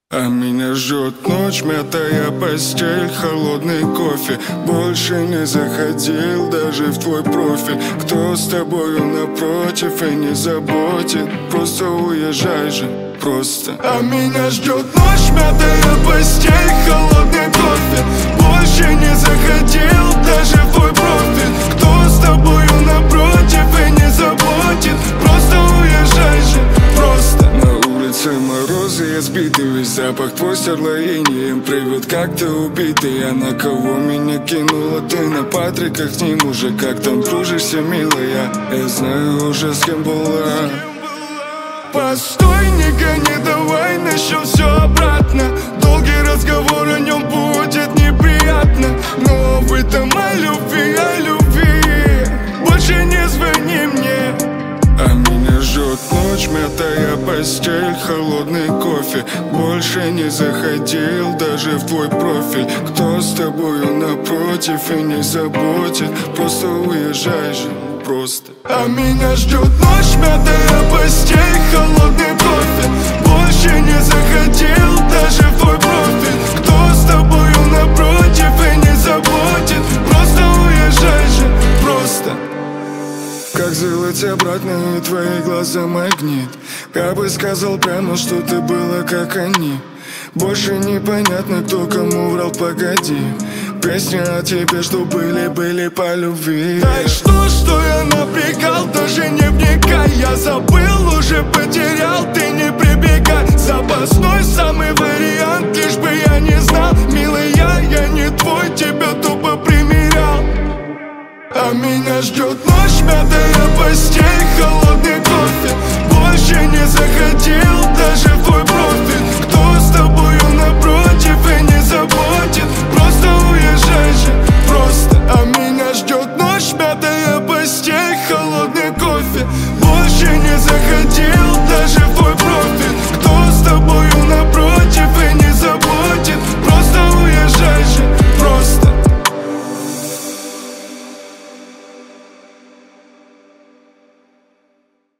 А меня ждет ночь, мятая постель, холодный кофе. Больше не заходил даже в твой профиль. Кто с тобою напротив и не заботит, просто уезжай же, просто. А меня ждет ночь, мятая постель, холодный кофе. Больше не заходил даже в твой профиль. Кто с тобою напротив и не заботит, просто уезжай же, просто. Морозы, я сбитый, весь запах твой стерла инеем. Привет, как ты убитый, а на кого меня кинула ты? На Патриках с ним уже как там дружишься, милая. Я знаю уже с кем была. Постой, не гони, давай начнем все обратно. Долгий разговор о нем будет неприятно. Но в этом о любви, больше не звони мне. А меня ждет ночь, мятая постель, холодный кофе. Больше не заходил даже в твой профиль. Кто с тобою напротив и не заботит, просто уезжай же, просто. А меня ждет ночь, мятая постель, холодный кофе. Больше не заходил даже в твой профиль. Кто с тобою напротив и не заботит, просто уезжай же, просто. Как сделать обратно, твои глаза магнит. Я бы сказал прямо, что ты была как они. Больше непонятно, кто кому врал, погоди. Песня о тебе, что были по любви. Да и что я напрягал, даже не вникай. Я забыл, уже потерял, ты не прибегай. Запасной